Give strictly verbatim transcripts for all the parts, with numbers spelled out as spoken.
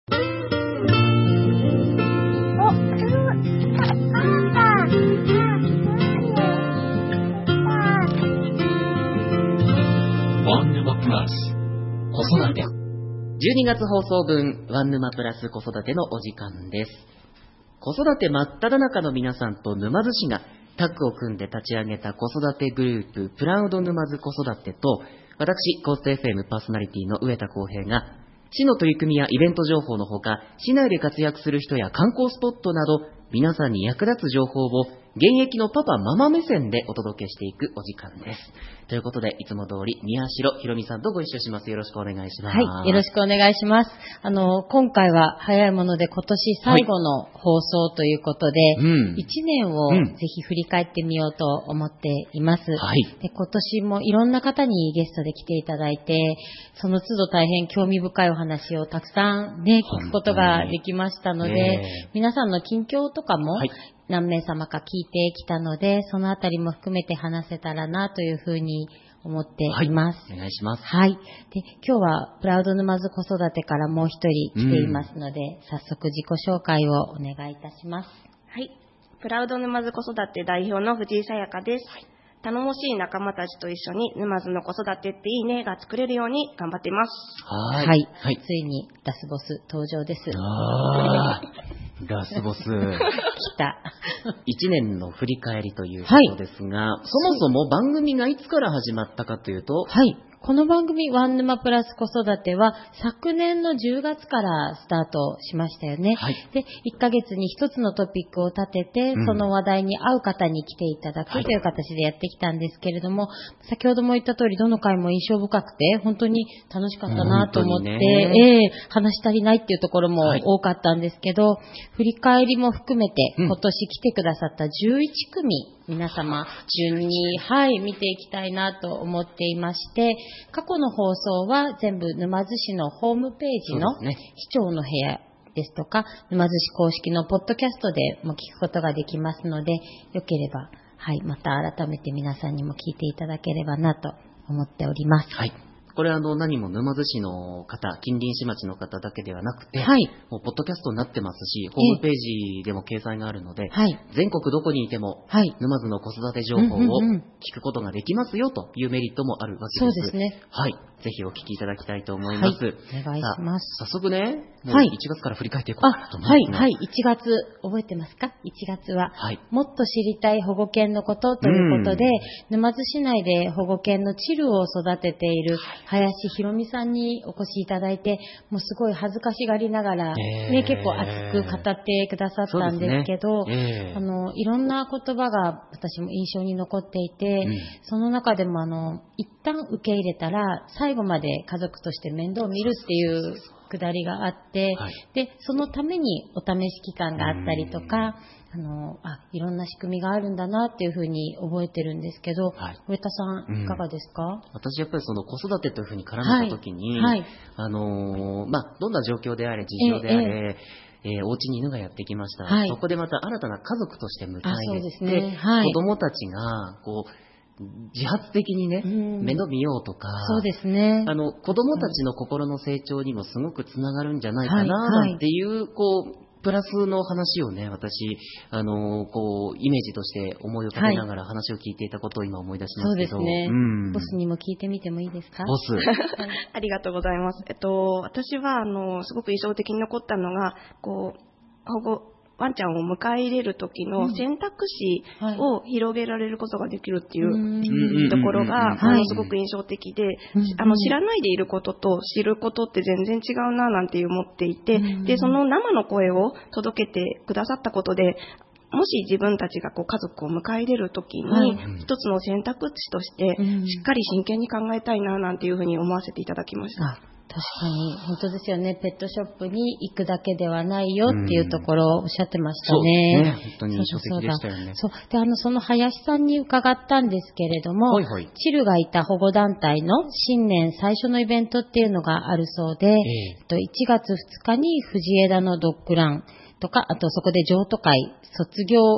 ワンヌマプラス子育て。 じゅうにがつ放送分、ワンヌマプラス子育てのお時間です。子育て真っ只中の皆さんと沼津市がタッグを組んで立ち上げた子育てグループ、プラウド沼津子育てと、私、コースト エフエム パーソナリティの上田浩平が、市の取り組みやイベント情報のほか、市内で活躍する人や観光スポットなど、皆さんに役立つ情報を現役のパパママ目線でお届けしていくお時間です。ということで、いつも通り宮代ひろみさんとご一緒します。よろしくお願いします。 はい、よろしくお願いします。あの今回は早いもので今年最後の放送ということで、はい、うん、いちねんをぜひ振り返ってみようと思っています。はい、で今年もいろんな方にゲストで来ていただいて、その都度大変興味深いお話をたくさんね聞くことができましたので、ね、皆さんの近況とかも、はい、何名様か聞いてきたので、そのあたりも含めて話せたらなというふうに思っています。 はい、お願いします。 はい。で、今日はプラウド沼津子育てからもう一人来ていますので、うん、早速自己紹介をお願いいたします。 はい。プラウド沼津子育て代表の藤井さやかです。はい、頼もしい仲間たちと一緒に沼津の子育てっていいねが作れるように頑張っています。 はい。はいはい、ついにラスボス登場です。 あラスボス。来た。 一年の振り返りということですが、はい、そもそも番組がいつから始まったかというと、 はい。この番組ワンヌマプラス子育ては昨年のじゅうがつからスタートしましたよね。はい、で、いっかげつに一つのトピックを立てて、うん、その話題に合う方に来ていただくという形でやってきたんですけれども、はい、先ほども言った通りどの回も印象深くて本当に楽しかったなと思って、ね、えー、話し足りないっていうところも多かったんですけど、はい、振り返りも含めて今年来てくださったじゅういちくみ、皆様順に、はい、見ていきたいなと思っていまして、過去の放送は全部沼津市のホームページの市長の部屋ですとか、沼津市公式のポッドキャストでも聞くことができますので、よければ、はい、また改めて皆さんにも聞いていただければなと思っております。 はい。これはあの何も沼津市の方、近隣市町の方だけではなくて、 はい、 もうポッドキャストになってますし、ホームページでも掲載があるので、はい、全国どこにいても、はい、沼津の子育て情報を聞くことができますよというメリットもあるわけです。 そうですね。 はい。ぜひお聞きいただきたいと思います。はい、 お願いします。 早速ね、もういちがつから振り返っていこうと思います、 はい、はい、いちがつ、覚えてますか ?いち 月は、はい、もっと知りたい保護犬のことということで、沼津市内で保護犬のチルを育てている林ひろみさんにお越しいただいて、もうすごい恥ずかしがりながら、ね、えー、結構熱く語ってくださったんですけど、ねえー、あのいろんな言葉が私も印象に残っていて、うん、その中でもあの一旦受け入れたら最後まで家族として面倒を見るっていうくだりがあって、はい、でそのためにお試し期間があったりとか、あのあいろんな仕組みがあるんだなっていうふうに覚えてるんですけど、はい、上田さんいかがですか？うん、 私やっぱりその子育てというふうに絡めたときに、はいはい、あのー、まあ、どんな状況であれ事情であれ、えーえー、お家に犬がやってきました、はい、そこでまた新たな家族として迎え入れて、ね、はい、子供たちがこう自発的にね、面倒見ようとか、 そうですね。 あの子供たちの心の成長にもすごくつながるんじゃないかななんていう、はいはい、こうプラスの話をね、私あのこうイメージとして思い浮かべながら話を聞いていたことを今思い出しますけど、 そうですね。うん、ボスにも聞いてみてもいいですか？ ボス。 ありがとうございます。えっと私はあのすごく印象的に残ったのがこう保護ワンちゃんを迎え入れる時の選択肢を広げられることができるっていうところがものすごく印象的で、あの知らないでいることと知ることって全然違うななんて思っていて、でその生の声を届けてくださったことで、もし自分たちがこう家族を迎え入れるときに一つの選択肢としてしっかり真剣に考えたいななんていうふうに思わせていただきました。 確かに本当ですよね。ペットショップに行くだけではないよっていうところをおっしゃってましたね。 そうね、本当に印象的でしたよね。 そうで、あのその林さんに伺ったんですけれども、はいはい、チルがいた保護団体の新年最初のイベントっていうのがあるそうで、えー、いちがつふつかに藤枝のドッグランとか、あとそこで譲渡会、卒業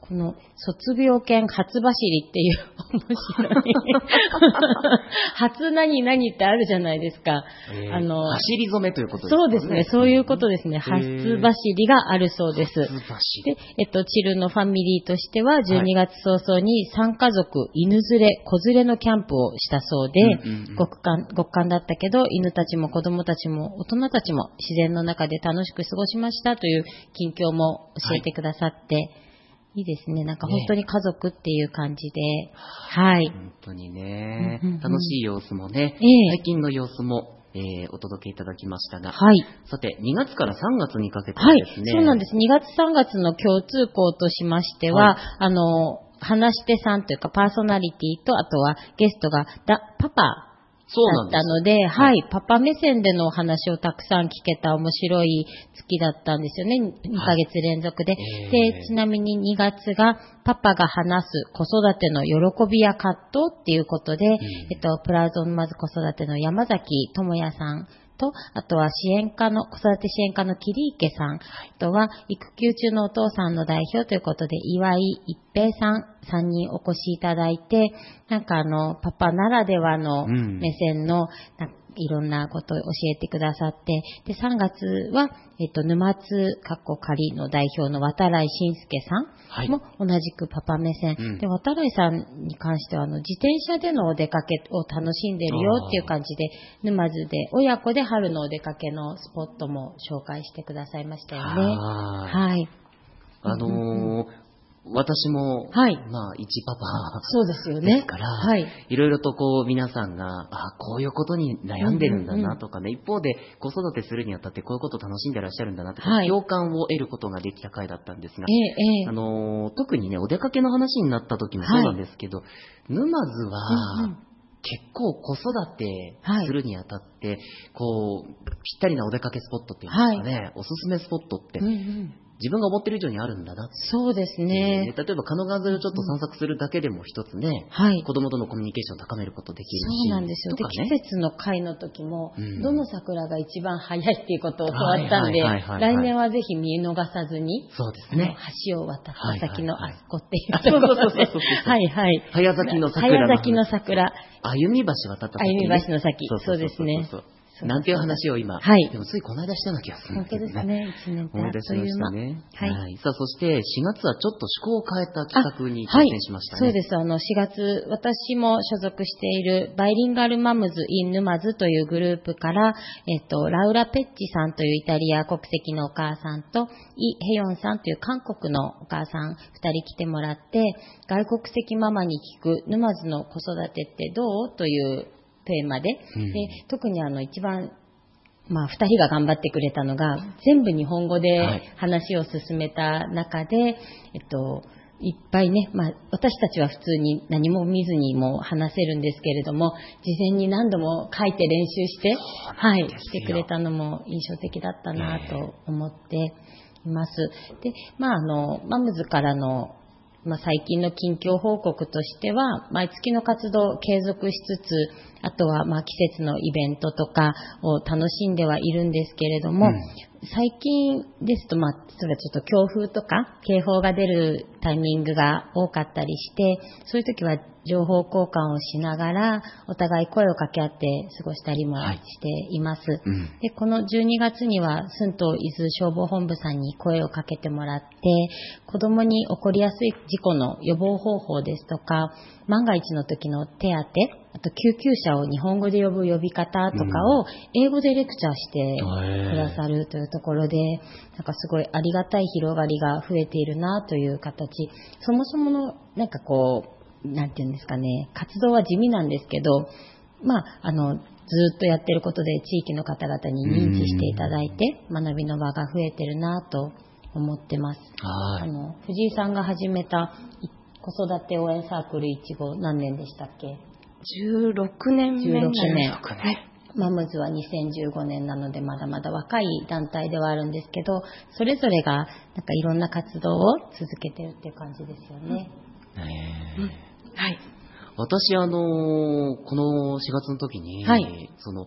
この卒業犬初走りっていう面白い初何々ってあるじゃないですか。 えー、 あの走り初めということですかね。 そうですね、そういうことですね。初走りがあるそうです。 初走り。 で、えっと、チルのファミリーとしてはじゅうにがつ早々にさん家族犬連れ、子連れのキャンプをしたそうで、うんうんうん、極寒、極寒だったけど犬たちも子供たちも大人たちも自然の中で楽しく過ごしましたという近況も教えてくださって、はいいいですね。なんか本当に家族っていう感じで、ね、はい。 本当にね、うんうんうん、楽しい様子もね、えー、最近の様子も、えー、お届けいただきましたが、はい。さて、にがつからさんがつにかけてですね。 はい、そうなんです。にがつさんがつの共通項としましては、はい、あの、話し手さんというかパーソナリティと、あとはゲストがだパパ、だったので、はい、パパ目線でのお話をたくさん聞けた面白い月だったんですよね。にかげつ連続で。はい、で、ちなみににがつがパパが話す子育ての喜びや葛藤っていうことで、うん、えっと、プラウド沼津子育ての山崎智也さんと、あとは支援課の、子育て支援課の桐池さん、はい、あとは育休中のお父さんの代表ということで、岩井一平さん、さんにんお越しいただいて、なんかあの、パパならではの目線の、うんいろんなことを教えてくださって、で、さんがつは、えっと、沼津かっこ仮の代表の渡来信介さんも同じくパパ目線。はい、で、渡来さんに関しては、あの、自転車でのお出かけを楽しんでるよっていう感じで、沼津で親子で春のお出かけのスポットも紹介してくださいましたよね。はい。 あのーうんうん私も、はい、まあ、一パパそうですよね。 ですから、はい、いろいろとこう、皆さんが、あこういうことに悩んでるんだなとかね、うんうんうん、一方で子育てするにあたってこういうことを楽しんでらっしゃるんだなとか、はい、共感を得ることができた回だったんですが、ええ、あのー、特にね、お出かけの話になった時もそうなんですけど、はい、沼津は、うんうん結構子育てするにあたって、はい、こう、ぴったりなお出かけスポットっていうんですかね、はい、おすすめスポットって、うんうん自分が思ってる以上にあるんだな。 そうですね。 例えば、神奈川沿いをちょっと散策するだけでも一つね、はい、子供とのコミュニケーションを高めることできるし。 そうなんですよ。で、ね、季節の会の時も、うん、どの桜が一番早いっていうことを教わったんで、来年はぜひ見逃さずに、 そうですね。 橋を渡った先のあそこっていうところで、はいはい。 早咲きの桜。 早咲きの桜。 歩み橋渡った先、 ね。歩み橋の先。そうですね。 なんていう話を今、はい、でもついこの間したような気がするんですけどね。 本当ですね。いちねん思い出しましたね。はい。はい、さあ、そしてしがつはちょっと趣向を変えた企画に挑戦しましたね。 はい、そうです。あの、しがつ、私も所属しているバイリンガルマムズ・イン・沼津というグループから、えっと、ラウラ・ペッチさんというイタリア国籍のお母さんと、イ・ヘヨンさんという韓国のお母さんふたり来てもらって、外国籍ママに聞く沼津の子育てってどうというテーマで、うん、で特にあの一番、まあ、二人が頑張ってくれたのが全部日本語で話を進めた中で、はい、えっと、いっぱいね、まあ、私たちは普通に何も見ずにも話せるんですけれども、事前に何度も書いて練習して、はい、来てくれたのも印象的だったなと思っています。で、まあ、あの、マムズからのまあ、最近の近況報告としては、毎月の活動を継続しつつ、あとはまあ季節のイベントとかを楽しんではいるんですけれども、うん、最近ですと、まあ、それはちょっと強風とか警報が出るタイミングが多かったりして、そういう時は情報交換をしながら、お互い声を掛け合って過ごしたりもしています。はいうん、で、このじゅうにがつには、寸東伊豆消防本部さんに声をかけてもらって、子供に起こりやすい事故の予防方法ですとか、万が一の時の手当、あと救急車を日本語で呼ぶ呼び方とかを英語でレクチャーしてくださるというところで、なんかすごいありがたい広がりが増えているなという形。そもそものなんかこう、なんていうんですかね、活動は地味なんですけど、まあ、あの、ずっとやってることで地域の方々に認知していただいて、学びの場が増えてるなと思ってます。あの、藤井さんが始めた子育て応援サークルいち号何年でしたっけ？ じゅうろくねんめ。 じゅうろくねん。マムズはにせんじゅうごねんなのでまだまだ若い団体ではあるんですけど、それぞれがなんかいろんな活動を続けてるっていう感じですよね。 うんうんはい、私、あのー、このしがつの時に、はい、その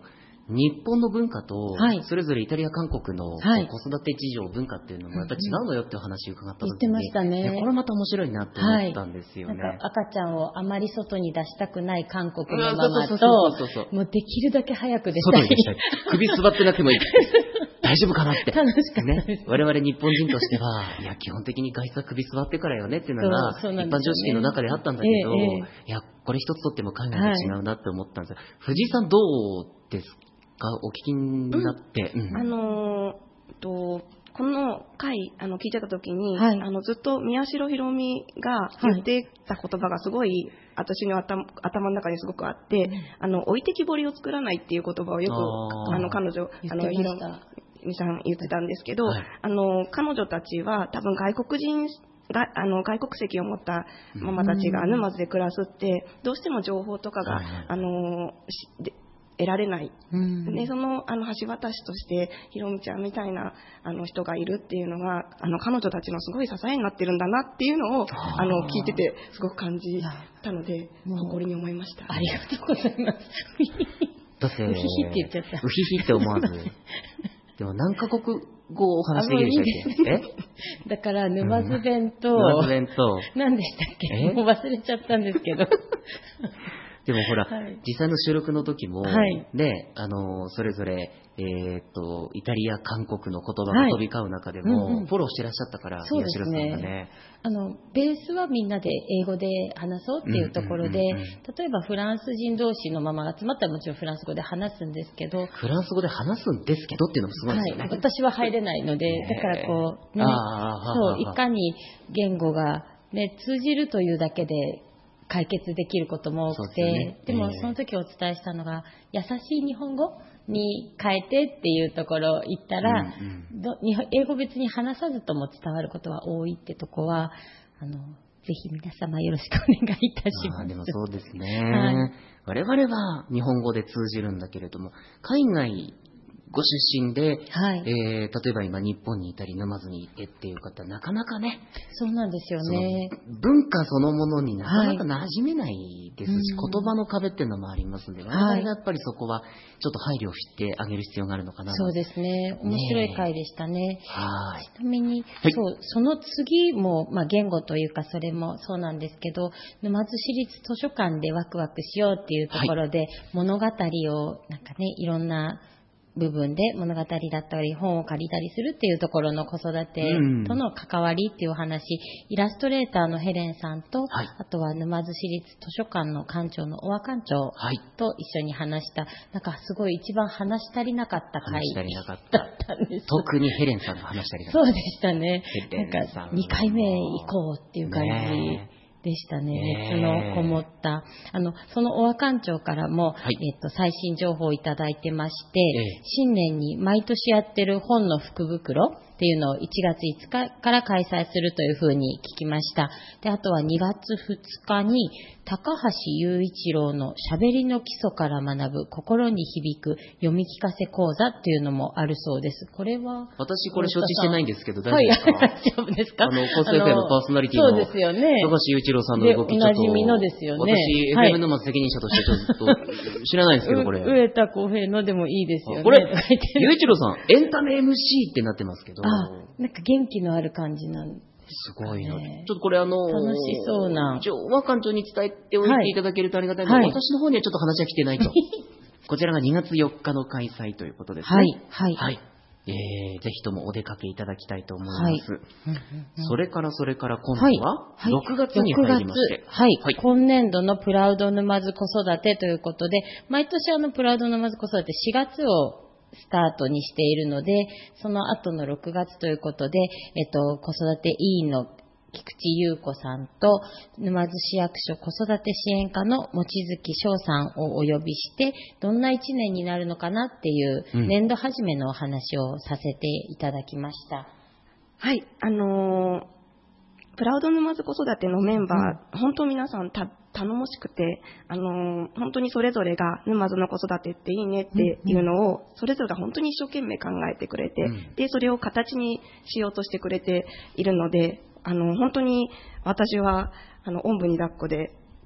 日本の文化と、 はい、 それぞれイタリア、韓国の子育て事情、文化っていうのもやっぱり違うのよっていう話を伺った時に、 言ってましたね。 これまた面白いなって思ったんですよね。 はい、なんか赤ちゃんをあまり外に出したくない韓国のママと、もうできるだけ早く出したい。 外に出したい。首座ってなくてもいい。大丈夫かなって。 楽しかったですね。我々日本人としては、いや、基本的に外出は首座ってからよねっていうのが、一般常識の中であったんだけど、ええ、いや、これ一つとっても海外と違うなって思ったんですよ。はい、藤井さんどうですか？お聞きになって。 うんうん、あのー、と、この回、あの、聞いてた時に、はい、あの、ずっと宮代ひろみが言ってた言葉がすごい、私の頭、頭の中にすごくあって、うん、あの、置いてきぼりを作らないっていう言葉をよく、あ, あの、彼女、あの、ひろみさん言ってたんですけど、はい、あの、彼女たちは多分外国人、があの外国籍を持ったママたちが沼津で暮らすって、どうしても情報とかが、はい、あので得られない、うん、でそのあの橋渡しとしてひろみちゃんみたいなあの人がいるっていうのがあの彼女たちのすごい支えになってるんだなっていうのをあの聞いててすごく感じたので誇りに思いました。 ありがとうございます。 だってウヒヒって言っちゃった。 ウヒヒって思わずでも何カ国語をお話しできるでしたっけ？ えだから沼津弁と、 沼津弁と何でしたっけ？もう忘れちゃったんですけど。 でもほら、はい、実際の収録の時も、はい、ね、あのそれぞれ、えー、っとイタリア、韓国の言葉が飛び交う中でも、はいうんうん、フォローしてらっしゃったから、 そうですね。 さんがねあのベースはみんなで英語で話そうっていうところで、うんうんうんうん、例えばフランス人同士のママが集まったらもちろんフランス語で話すんですけど、 フランス語で話すんですけどっていうのもすごいですよね。はい、 私は入れないので、だからこう、ね、そういかに言語が、ね、通じるというだけで解決できることも多くて、 で, ね、でもその時お伝えしたのが、優しい日本語に変えてっていうところを言ったら、うんうん、ど英語別に話さずとも伝わることは多いってとこはあのぜひ皆様よろしくお願いいたします。 でもそうですね、はい、我々は日本語で通じるんだけれども、海外ご出身で、はいえー、例えば今日本にいたり沼津にいてっていう方なかなかね、 そうなんですよね。 文化そのものになかなか馴染めないですし、はい、言葉の壁っていうのもありますので、我々がやっぱりそこはちょっと配慮してあげる必要があるのかな。 そうですね、面白い回でしたね。はいちなみに、はい、そうその次も、まあ、言語というかそれもそうなんですけど、沼津市立図書館でワクワクしようっていうところで、はい、物語をなんかねいろんな部分で物語だったり本を借りたりするっていうところの子育てとの関わりっていうお話、うん、イラストレーターのヘレンさんと、はい、あとは沼津市立図書館の館長の小和館長と一緒に話した、はい、なんかすごい一番話し足りなかった回だったんです。 特にヘレンさんが話し足りなかった。 そうでしたね。なんかにかいめ行こうっていう感じ、ねでしたね。熱のこもった。あの、その小和館長からも、はい、えっと、最新情報をいただいてまして、えー、新年に毎年やってる本の福袋っていうのをいちがついつかから開催するというふうに聞きました。で、あとはにがつふつかに、高橋雄一郎の喋りの基礎から学ぶ心に響く読み聞かせ講座っていうのもあるそうです。これは私これ承知してないんですけど大丈夫ですか？ はい、大丈夫ですか？ あの、コース エフエム パーソナリティのそうですよね。 高橋雄一郎さんの動きちょっと、おなじみのですよね。私、はい、エフエム の責任者としてちょっと知らないんですけど、これ。 上田浩平のでもいいですよね。 これ、雄一郎さん、エンタメ エムシー ってなってますけど。 あ、なんか元気のある感じなんです。 すごいな。ちょっとこれあのー、 楽しそうな。 一応、和館長に伝えておいていただけるとありがたいので、はい、私の方にはちょっと話は来てないと。こちらがにがつよっかの開催ということですね。 はい。はい。 はいえー、ぜひともお出かけいただきたいと思います。はいそれからそれから今度はろくがつに入りまして、 はい、はい、今年度のプラウド沼津子育てということで、毎年あのプラウド沼津子育てしがつをスタートにしているので、その後のろくがつということで、えっと、子育て委員の菊池優子さんと沼津市役所子育て支援課の望月翔さんをお呼びして、どんないちねんになるのかなっていう年度始めのお話をさせていただきました。うん、 はい、あのー、プラウド沼津子育てのメンバー、うん、本当皆さんた頼もしくて、あのー、本当にそれぞれが沼津の子育てっていいねっていうのを、それぞれが本当に一生懸命考えてくれて、うん、でそれを形にしようとしてくれているので、あの本当に私はあのおんぶに抱っこで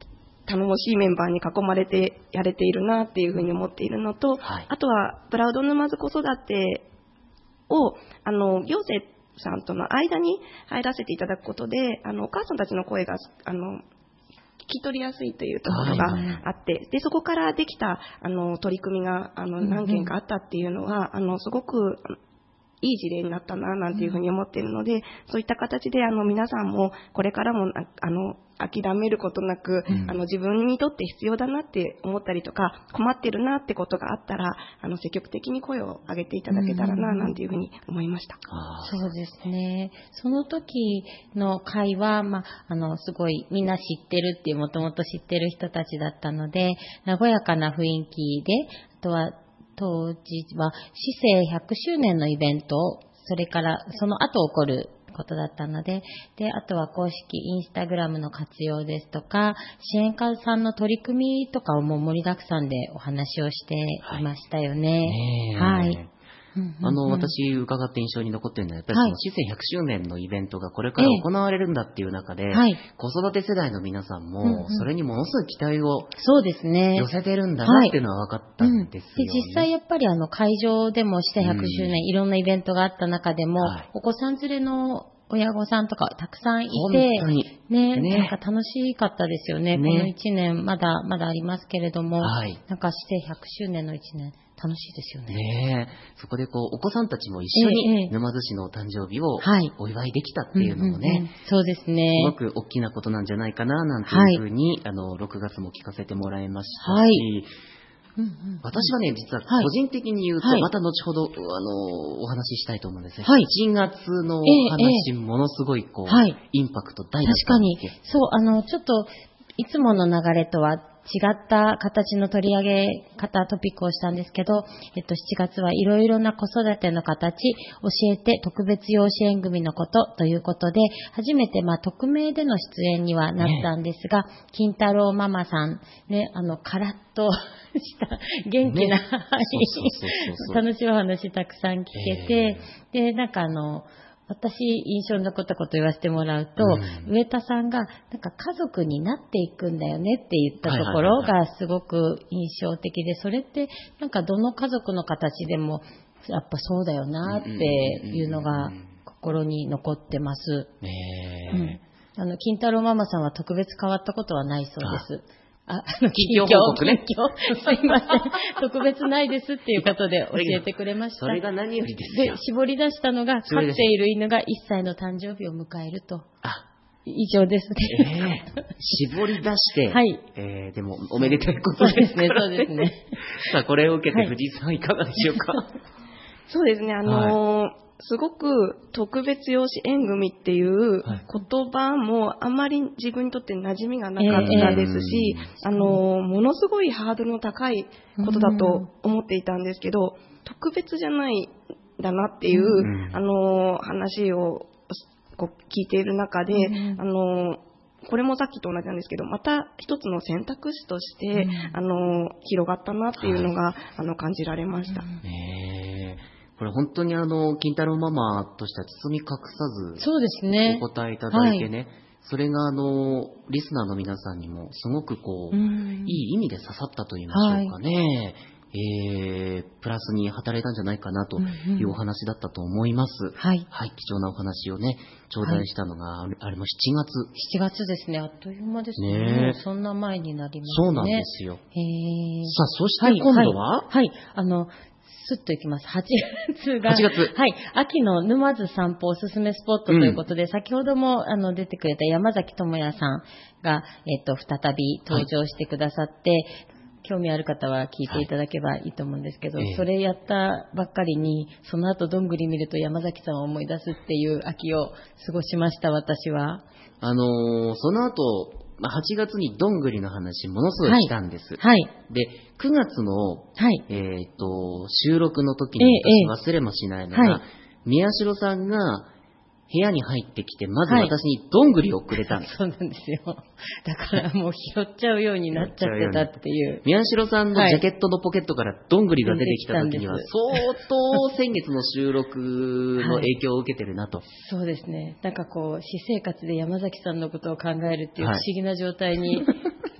頼もしいメンバーに囲まれてやれているなっていうふうに思っているのと、はい、あとはプラウド沼津子育てをあの行政さんとの間に入らせていただくことで、あのお母さんたちの声があの聞き取りやすいというところがあって、はい、でそこからできたあの取り組みがあの何件かあったっていうのは、うんうん、あのすごくいい事例になったななんていうふうに思っているので、うん、そういった形であの皆さんもこれからもあの諦めることなく、うん、あの自分にとって必要だなって思ったりとか困ってるなってことがあったらあの積極的に声を上げていただけたらななんていうふうに思いました。 うん、そうですね。その時の会は、まあ、あのすごいみんな知ってるっていうもともと知ってる人たちだったので和やかな雰囲気で、あとは当時は市政ひゃくしゅうねんのイベント、それからその後起こることだったので、で、あとは公式インスタグラムの活用ですとか、支援家さんの取り組みとかをもう盛りだくさんでお話をしていましたよね。はい。はいあの、私伺って印象に残っているのは、やっぱりその市政ひゃくしゅうねんのイベントがこれから行われるんだっていう中で、はい、子育て世代の皆さんも、それにものすごい期待を寄せてるんだなっていうのは分かったんですよね。 はいうん、で実際やっぱりあの会場でも市政ひゃくしゅうねん、うん、いろんなイベントがあった中でも、はい、お子さん連れの親御さんとかたくさんいて、ね、ね、なんか楽しかったですよね。ねこのいちねん、まだ、まだありますけれども、はい、なんか市政ひゃくしゅうねんのいちねん、楽しいですよね。 ねそこでこう、お子さんたちも一緒に沼津市の誕生日をお祝いできたっていうのもね、はいうんうんうん、 そうですね。 すごく大きなことなんじゃないかな、なんていうふうに、はい、あの、ろくがつも聞かせてもらいましたし、はいうんうんうん、私はね、実は個人的に言うと、はい、また後ほど、あの、お話ししたいと思うんですね。はい、しちがつのお話、えーえー、ものすごい、こう、はい、インパクト大だったんですよ。 確かに。そう、あの、ちょっと、いつもの流れとは違った形の取り上げ方、トピックをしたんですけど、えっと、しちがつはいろいろな子育ての形、教えて特別養子縁組のことということで、初めてまあ匿名での出演にはなったんですが、ね、金太郎ママさん、ね、あの、カラッとした元気な、ね、楽しいお話たくさん聞けて、えー、で、なんかあの、私、印象に残ったこと言わせてもらうと、うん、上田さんが、なんか家族になっていくんだよねって言ったところがすごく印象的で、それって、なんかどの家族の形でも、やっぱそうだよなっていうのが心に残ってます。ねうん、あの、金太郎ママさんは特別変わったことはないそうです。あ、あの、 近況報告ね。 すいません。特別ないですっていうことで教えてくれました。 それが何よりですよ。 で、絞り出したのが、飼っている犬がいっさいの誕生日を迎えると。あ、以上ですね。 えー、絞り出して、 はい。 えー、でも、おめでたいことですからね。 そうですね、そうですね。 さあ、これを受けて藤井さんいかがでしょうか。 そうですね、あのーはいすごく特別養子縁組っていう言葉もあんまり自分にとって馴染みがなかったですし、えー、あのものすごいハードルの高いことだと思っていたんですけど、特別じゃないんだなっていう、あの話をこう聞いている中で、あのこれもさっきと同じなんですけど、また一つの選択肢として、あの広がったなっていうのが、はい、あの感じられました。 えーこれ本当にあの、金太郎ママとしては包み隠さず、 そうですね。 お答えいただいてね、はい、それがあの、リスナーの皆さんにもすごくこう、いい意味で刺さったと言いましょうかね。はいえー、プラスに働いたんじゃないかなというお話だったと思います。うんうん、はい。はい、貴重なお話をね、頂戴したのが、はい、あれもしちがつ。 しちがつですね。あっという間ですね。ねそんな前になりますね。 そうなんですよ。 へーさあ、そして今度は、 はい、はい、はい、あの、スッといきます。はちがつが。 はちがつ。 はい。秋の沼津散歩おすすめスポットということで、うん、先ほどもあの出てくれた山崎智也さんが、えっと、再び登場してくださって、はい、興味ある方は聞いていただけばいいと思うんですけど、はい、それやったばっかりに、その後どんぐり見ると山崎さんを思い出すっていう秋を過ごしました、私は。 あのー、その後、はちがつにどんぐりの話ものすごいしたんです。 はい。 で、くがつの、はい、えっと、収録の時に私忘れもしないのが、ええはい、宮代さんが部屋に入ってきて、まず私にどんぐりをくれたんです。 はい、そうなんですよ。だからもう拾っちゃうようになっちゃってたっていう。 宮代さんのジャケットのポケットからどんぐりが出てきた時には、相当先月の収録の影響を受けてるなと。はい、 そうですね。なんかこう、私生活で山崎さんのことを考えるっていう不思議な状態になっ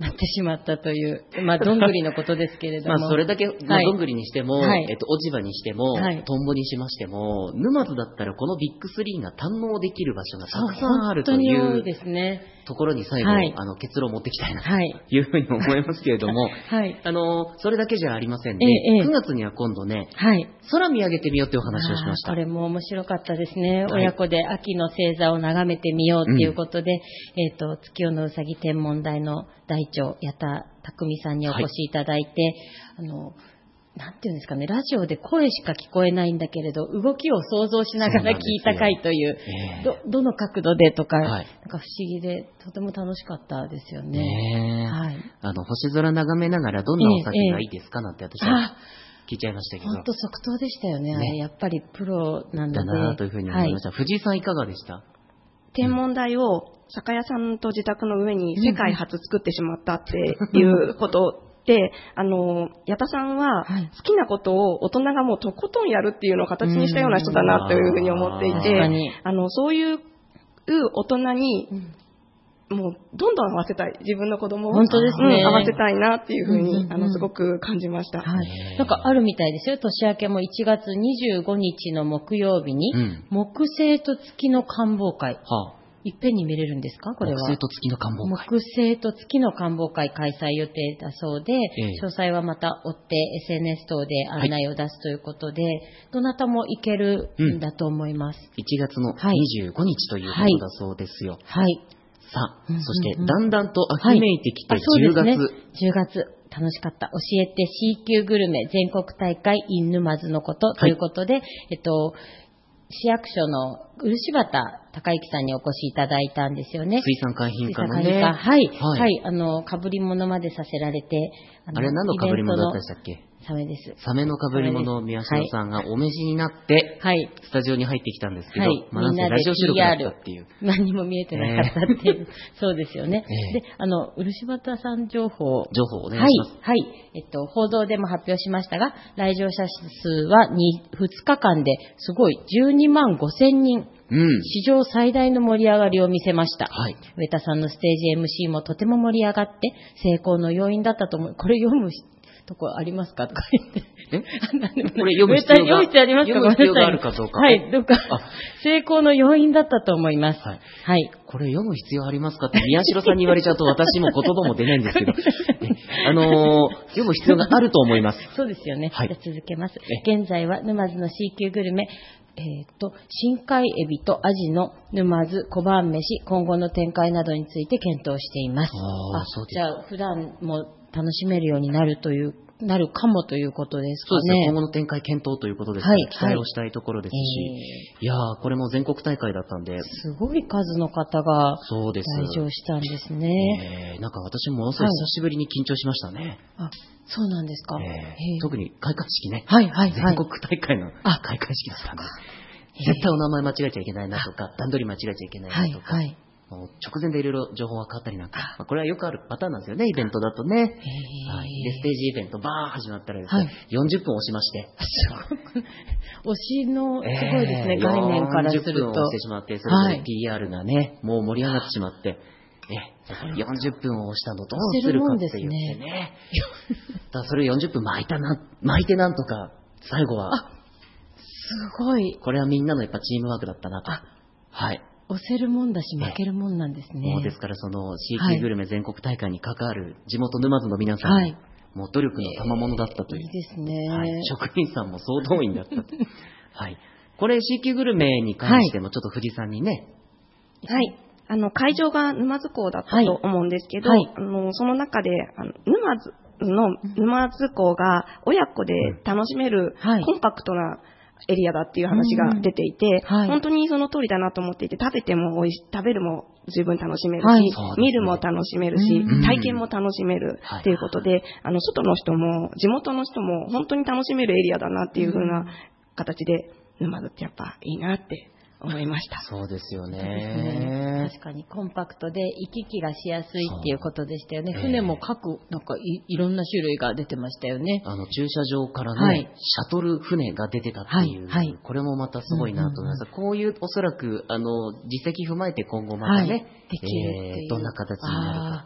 なってしまったという、まあ、どんぐりのことですけれども。 まあ、それだけ、まあ、どんぐりにしても、 はい、 えっと、落ち葉にしても、はい、トンボにしましても、沼津だったらこのビッグスリーが堪能できる場所がたくさんあるという、 ですね、 ところに最後、はい、あの結論を持ってきたいなというふうに思いますけれども、はい、あのそれだけじゃありませんね、ええ、くがつには今度ね、はい、空見上げてみようというお話をしました。 これも面白かったですね、はい、親子で秋の星座を眺めてみようということで、うん、えーと、月夜のうさぎ天文台の台長矢田匠さんにお越しいただいて、はい、あのなんていうんですかね、ラジオで声しか聞こえないんだけれど動きを想像しながら聞いた回という、えー、ど, どの角度でとか、はい、なんか不思議でとても楽しかったですよね。ね、はい、あの星空眺めながらどんなお酒がいいですか、えー、なんて私は聞いちゃいましたけど、 本当即答でしたよ ね, ねやっぱりプロなんだなというふうに思いました、はい、藤井さんいかがでした？ 天文台を酒屋さんと自宅の上に世界初作ってしまったっていうことで、あの矢田さんは好きなことを大人がもうとことんやるっていうのを形にしたような人だなというふうに思っていて、あのそういう大人にもうどんどん合わせたい、自分の子供を本当ですね、 合わせたいなっていうふうに、うんうんうん、あのすごく感じました。 はい、なんかあるみたいですよ。年明けもいちがつにじゅうごにちの木曜日に、うん、木星と月の観望会、はあ、いっぺんに見れるんですか？これは木星と月の観望会、 木星と月の観望会開催予定だそうで、ええ、詳細はまた追って エスエヌエス 等で案内を出すということで、はい、どなたも行けるんだと思います。 うん、いちがつのにじゅうごにちということだそうですよ。はい、はいさあ、うんうんうん、そしてだんだんと秋めいてきてじゅうがつ、はい、そうですね、じゅうがつ楽しかった。教えて シー 級グルメ全国大会 in 沼津のことということで、はい、えっと市役所の漆畑隆之さんにお越しいただいたんですよね。 水産海浜課のね、 はい、はい、はい、あの被り物までさせられて、 あのあれ何の被り物だったでしたっけ？ サメです。 サメの被り物を宮代さんがお召しになって、はい、スタジオに入ってきたんですけど、はい、まあ、なんせラジオ収録だったっていう。 何も見えてなかったっていう。えー、そうですよね。えー、で、あの、漆畑さん情報。 情報お願いします。 はい。はい。えっと、報道でも発表しましたが、来場者数はふつかかんですごいじゅうにまんごせんにん。うん、史上最大の盛り上がりを見せました。はい、上田さんのステージ エムシー もとても盛り上がって成功の要因だったと思う。これ読むとこありますかとか言って。 えこれ読む必要が、 読む必要ありますか？ 読む必要があるかどうか。 はい、どうか。成功の要因だったと思います。はい。はい、 これ読む必要ありますかって宮代さんに言われちゃうと私も言葉も出ないんですけど、あのー、読む必要があると思います。 そうですよね。はい、じゃあ続けます。現在は沼津の シー 級グルメ、えー、と深海エビとアジの沼津小判飯、今後の展開などについて検討しています。ああ、そうです。じゃあ普段も楽しめるようになるというなるかもということですかね。 そうですね。今後の展開検討ということですから、はい、期待をしたいところですし、はい、いやーこれも全国大会だったんで、 すごい数の方が来場したんですね。 えー、なんか私もものすごい久しぶりに緊張しましたね。 はい、あ、そうなんですか。 えー、特に開会式ね。 はいはいはい。 全国大会の開会式だったんで、絶対お名前間違えちゃいけないなとか、段取り間違えちゃいけないなとか。はいはい、直前でいろいろ情報が変わったりなんか、まあ、これはよくあるパターンなんですよね、イベントだとね。はい、でステージイベントバー始まったらですね、はい、よんじゅっぷん押しまして、 推しのすごいですね、えー、概念からするとよんじゅっぷん押してしまって、それぞれ ピーアール がね、もう盛り上がってしまって、えよんじゅっぷんを押したのどうするかって言ってね、だからそれをよんじゅっぷん巻いたな巻いてなんとか最後は、あ、 すごい、 これはみんなのやっぱチームワークだったなと。はい。 押せるもんだし負けるもんなんですね。 もうですからその シー 級グルメ全国大会に関わる地元沼津の皆さん、はい、もう努力の賜物だったという、 いいですね、 はい、職員さんも総動員だったとはい、これ シー 級グルメに関してもちょっと藤井さんにね、 はい、あの会場が沼津港だったと思うんですけど、はい、あのその中であの沼津の沼津港が親子で楽しめるコンパクトなエリアだっていう話が出ていて、うん、はい、本当にその通りだなと思っていて、食べても美味し食べるも十分楽しめるし、はい、見るも楽しめるし、うん、体験も楽しめるっていうことで、はい、あの外の人も地元の人も本当に楽しめるエリアだなっていう風な形で、沼津ってやっぱいいなって思いました。 そうですよね。 ね、確かにコンパクトで行き来がしやすいっていうことでしたよね。船も各なんか い, いろんな種類が出てましたよね。 あの駐車場からね、はい、シャトル船が出てたっていう、はいはい、これもまたすごいなと思います。うんうんうん、こういうおそらくあの実績踏まえて今後またね、はい、できるっていう、えー、どんな形になるか。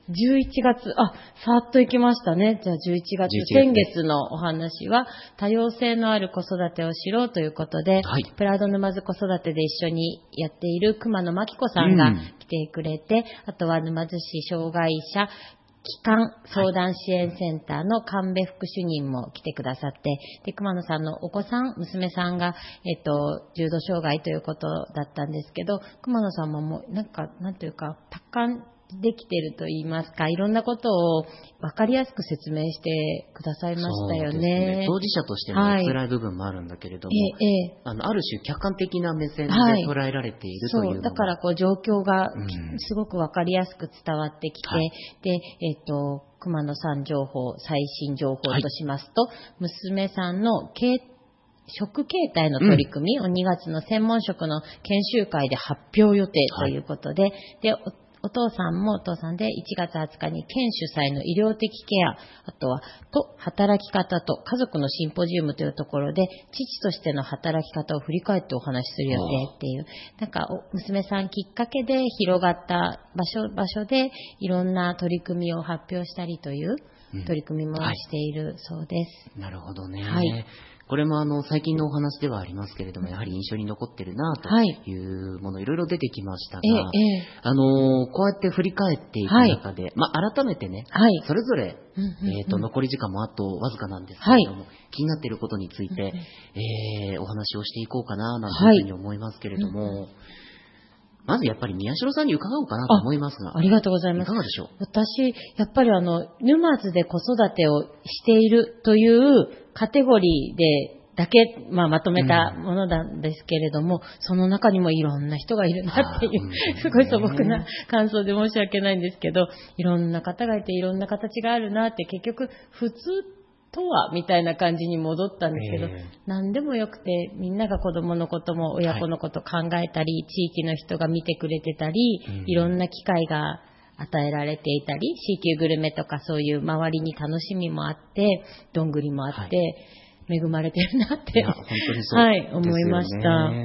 じゅういちがつ、あ、さーっと行きましたね。じゃあじゅういちがつ、先月のお話は、多様性のある子育てを知ろうということで、はい、プラウド沼津子育てで一緒にやっている熊野真紀子さんが来てくれて、うん、あとは沼津市障害者機関相談支援センターの神戸副主任も来てくださって、で、熊野さんのお子さん、娘さんが、えっと、重度障害ということだったんですけど、熊野さんももう、なんか、なんていうか、達観できてると言いますか、いろんなことを分かりやすく説明してくださいましたよね。そうですね。 当事者としての辛い部分もあるんだけれども、はい、ええ、あの、ある種客観的な目線で捉えられているというのが、はい、そう、 だからこう状況がすごく分かりやすく伝わってきて、うん、で、えっと、熊野さん情報、最新情報としますと、はい、娘さんの経職形態の取り組みをにがつの専門職の研修会で発表予定ということで、はい、で、お父さんもお父さんでいちがつはつかに県主催の医療的ケア、あとはと働き方と家族のシンポジウムというところで父としての働き方を振り返ってお話しする予定っていう、なんか娘さんきっかけで広がった場所場所でいろんな取り組みを発表したりという取り組みもしているそうです。 うん、はい、なるほどね。はい。これもあの最近のお話ではありますけれども、やはり印象に残ってるなというもの、はい、いろいろ出てきましたが、ええ、あのこうやって振り返っていく中で、はい、まあ、改めてね、はい、それぞれ、うんうんうん、えーと、残り時間もあとわずかなんですけれども、はい、気になっていることについて、うんうん、えー、お話をしていこうかななんていうふうに思いますけれども、はい、うん、まずやっぱり宮代さんに伺おうかなと思いますが。 あ、ありがとうございます。 いかがでしょう。 私、やっぱりあの、沼津で子育てをしているというカテゴリーでだけ、まあ、まとめたものなんですけれども、うん、その中にもいろんな人がいるなっていう、すごい素朴な感想で申し訳ないんですけど、いろんな方がいていろんな形があるなって、結局、普通とはみたいな感じに戻ったんですけど、えー、何でもよくて、みんなが子供のことも親子のこと考えたり、はい、地域の人が見てくれてたり、うん、いろんな機会が与えられていたり、C 級グルメとかそういう周りに楽しみもあって、どんぐりもあって、はい、恵まれてるなって、 本当にそう、 はい、思いました、うん。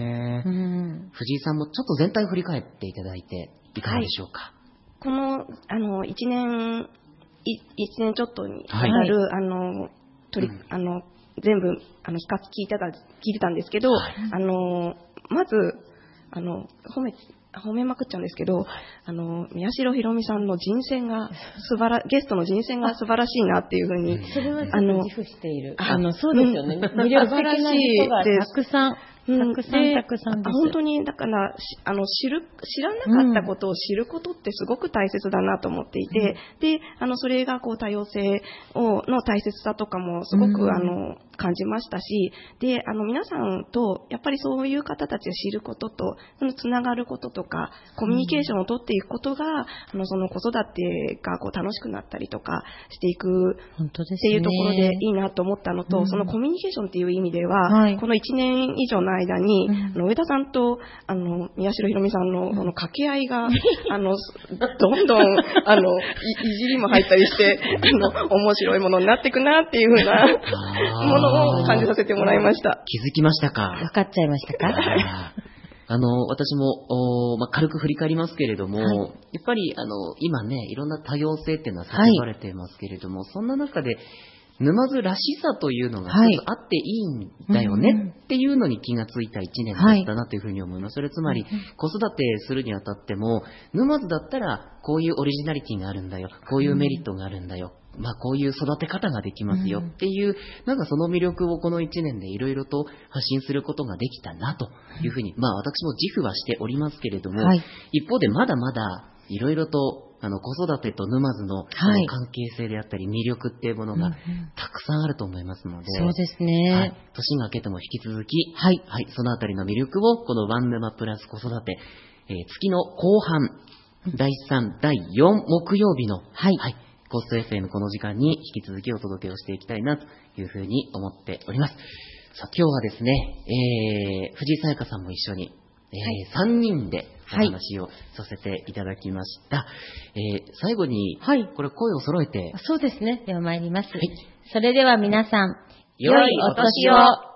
藤井さんもちょっと全体を振り返っていただいていかがでしょうか。はい、 この、あの、一年、い一年ちょっとにわたる、はい、あの、取り、うん、あの、全部、あの、比較聞いてた、聞いてたんですけど、はい、あの、まず、あの、褒め、褒めまくっちゃうんですけど、あの、宮代ひろみさんの人選が素晴ら、ゲストの人選が素晴らしいなっていうふうに、 それはあの、自負している。あの、そうですよね。魅力的な人がたくさん。たくさんたくさんです。 本当に、だから、あの、知る、知らなかったことを知ることってすごく大切だなと思っていて、うん、で、あの、それがこう多様性を、の大切さとかもすごく、うん、あの、感じましたし、で、あの、皆さんと、やっぱりそういう方たちを知ることと、そのつながることとか、コミュニケーションを取っていくことが、うん、あの、その子育てがこう楽しくなったりとかしていくっていうところでいいなと思ったのと、ね、そのコミュニケーションっていう意味では、はい、このいちねん以上の間に、うん、あの上田さんとあの宮代ひろみさんの、うん、この掛け合いがあのどんどんあの い, いじりも入ったりしてあの面白いものになっていくなっていう風なものを感じさせてもらいました。 気づきましたか。 分かっちゃいましたか。 あの私も、まあ、軽く振り返りますけれども、はい、やっぱりあの今ねいろんな多様性っていうのは叫ばれていますけれども、はい、そんな中で沼津らしさというのが一つあっていいんだよねっていうのに気がついたいちねんだったなというふうに思います。それつまり子育てするにあたっても沼津だったらこういうオリジナリティがあるんだよ、こういうメリットがあるんだよ、まあこういう育て方ができますよっていう、なんかその魅力をこのいちねんでいろいろと発信することができたなというふうに、まあ私も自負はしておりますけれども、はい、一方でまだまだいろいろとあの子育てと沼津の関係性であったり魅力っていうものがたくさんあると思いますので、 うんうん、そうですね、はい、 年が明けても引き続き、はいはい、そのあたりの魅力をこのワン沼プラス子育て、えー、月の後半だいさん、だいよん木曜日の、はいはい、コスト エフエム この時間に引き続きお届けをしていきたいなというふうに思っております。さあ今日はですね、えー、藤井さやかさんも一緒にえーはい、さんにんでお話をさせていただきました。はい、えー、最後に、はい、これ声を揃えて。 そうですね。では参ります。はい、それでは皆さん、 良いお年を。